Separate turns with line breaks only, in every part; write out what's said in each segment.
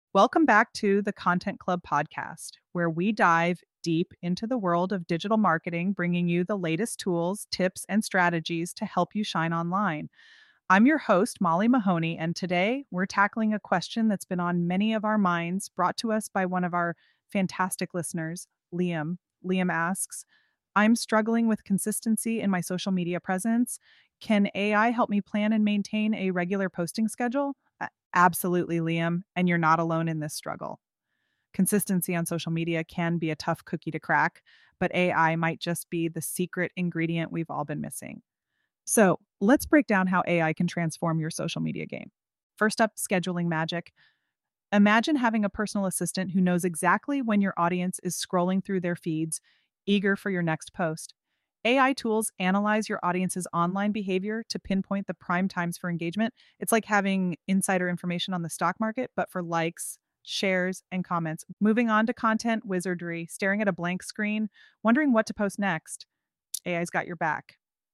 Welcome back to the Content Club podcast, where we dive deep into the world of digital marketing, bringing you the latest tools, tips, and strategies to help you shine online. I'm your host, Molly Mahoney, and today we're tackling a question that's been on many of our minds, brought to us by one of our fantastic listeners, Liam. Liam asks, I'm struggling with consistency in my social media presence. Can AI help me plan and maintain a regular posting schedule? Absolutely, Liam, and you're not alone in this struggle. Consistency on social media can be a tough cookie to crack, but AI might just be the secret ingredient we've all been missing. So let's break down how AI can transform your social media game. First up, scheduling magic. Imagine having a personal assistant who knows exactly when your audience is scrolling through their feeds, eager for your next post. AI tools analyze your audience's online behavior to pinpoint the prime times for engagement. It's like having insider information on the stock market, but for likes, shares, and comments. Moving on to content wizardry, staring at a blank screen, wondering what to post next. AI's got your back.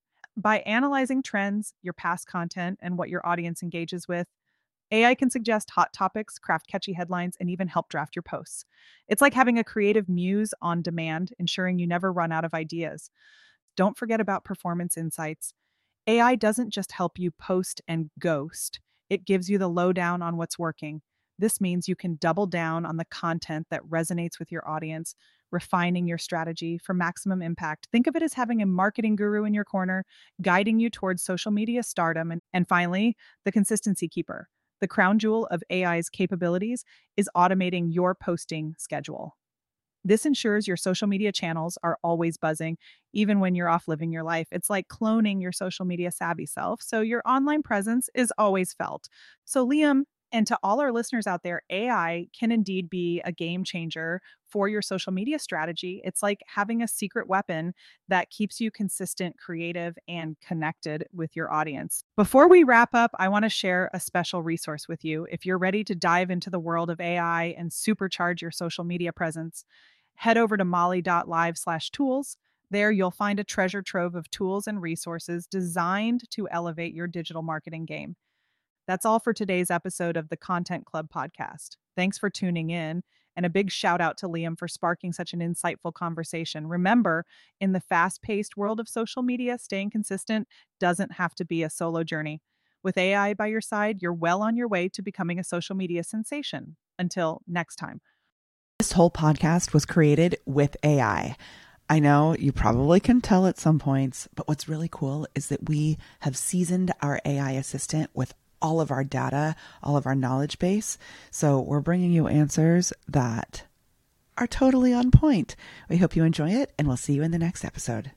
By analyzing trends, your past content, and what your audience engages with, AI can suggest hot topics, craft catchy headlines, and even help draft your posts. It's like having a creative muse on demand, ensuring you never run out of ideas. Don't forget about performance insights. AI doesn't just help you post and ghost, it gives you the lowdown on what's working. This means you can double down on the content that resonates with your audience, refining your strategy for maximum impact. Think of it as having a marketing guru in your corner, guiding you towards social media stardom. And finally, the consistency keeper. The crown jewel of AI's capabilities is automating your posting schedule. This ensures your social media channels are always buzzing, even when you're off living your life. It's like cloning your social media savvy self, so your online presence is always felt. So, Liam, and to all our listeners out there, AI can indeed be a game changer for your social media strategy. It's like having a secret weapon that keeps you consistent, creative, and connected with your audience. Before we wrap up, I want to share a special resource with you. If you're ready to dive into the world of AI and supercharge your social media presence, head over to molly.live/tools. There, you'll find a treasure trove of tools and resources designed to elevate your digital marketing game. That's all for today's episode of the Content Club podcast. Thanks for tuning in, and a big shout out to Liam for sparking such an insightful conversation. Remember, in the fast paced world of social media, staying consistent doesn't have to be a solo journey. With AI by your side, you're well on your way to becoming a social media sensation. Until next time.
This whole podcast was created with AI. I know you probably can tell at some points, but what's really cool is that we have seasoned our AI assistant with all of our data, all of our knowledge base. So we're bringing you answers that are totally on point. We hope you enjoy it, and we'll see you in the next episode.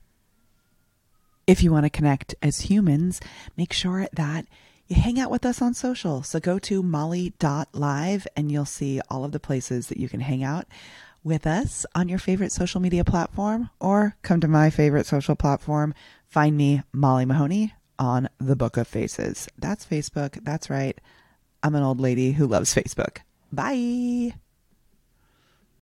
If you want to connect as humans, make sure that you hang out with us on social. So go to molly.live and you'll see all of the places that you can hang out with us on your favorite social media platform, or come to my favorite social platform. Find me, Molly Mahoney, on the Book of Faces. That's Facebook. That's right. I'm an old lady who loves Facebook. Bye.